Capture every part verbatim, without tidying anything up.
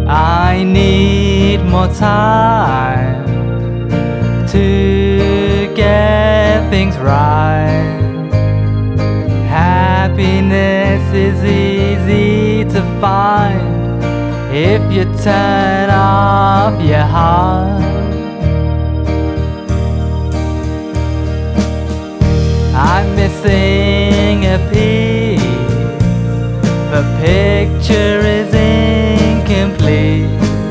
I need more time to get things right. Happiness is easy to find if you turn off your heart. I'm missing a piece, the picture is incomplete.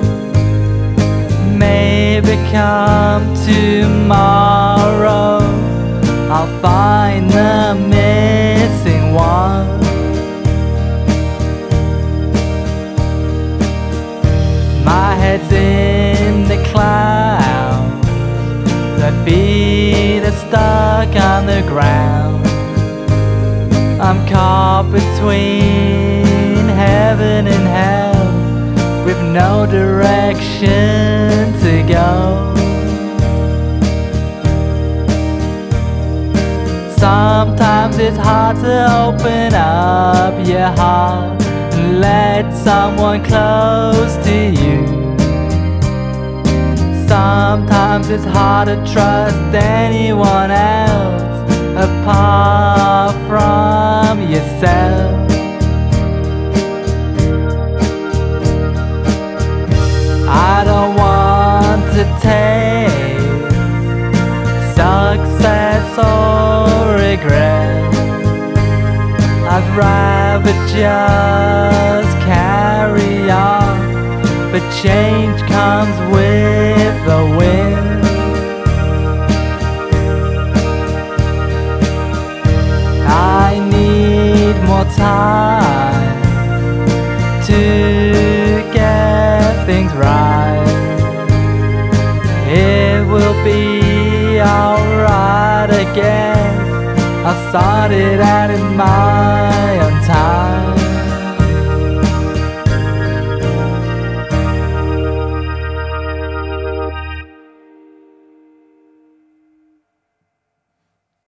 Maybe come tomorrow I'll find the missing one. My head's in the clouds, my feet are stuck on the ground. I'm caught between heaven and hell, with no direction to go. Sometimes it's hard to open up your heart and let someone close to you. Sometimes it's hard to trust anyone else apart from yourself. I don't want to take success or regret. I'd rather just carry on, but change comes with the wind. I need more time to get things right. It will be alright, I guess. I started out in my